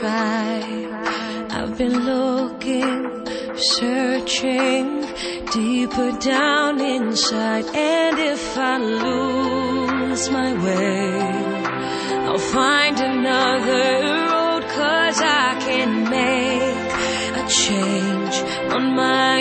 try. I've been looking, searching deeper down inside, and if I lose my way, I'll find another road, 'cause I can make a change on my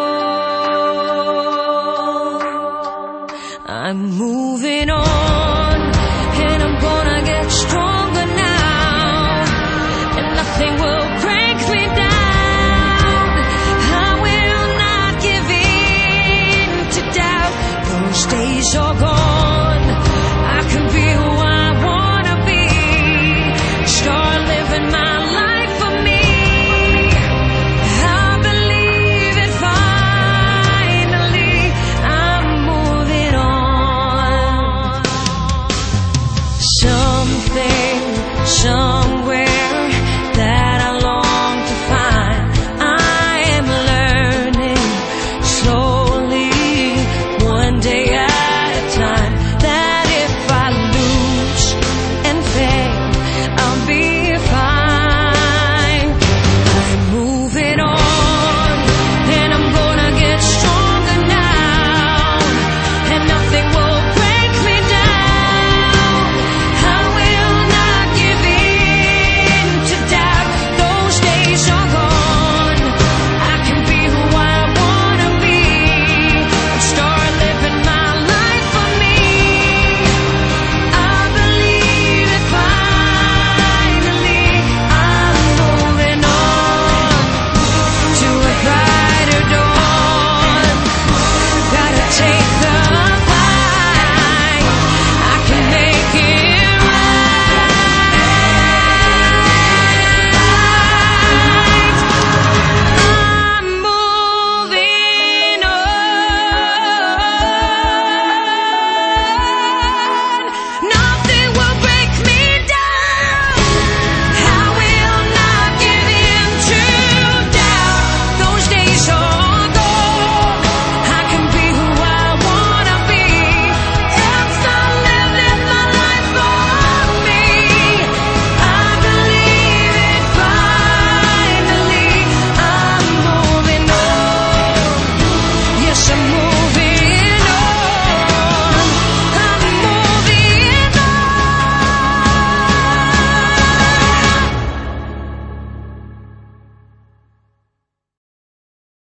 own. I'm moving on, and I'm gonna get stronger now, and nothing will break me down. I will not give in to doubt. Those days are gone. I can be who I wanna be. Start living my life for me. I believe it finally. I'm moving on. Something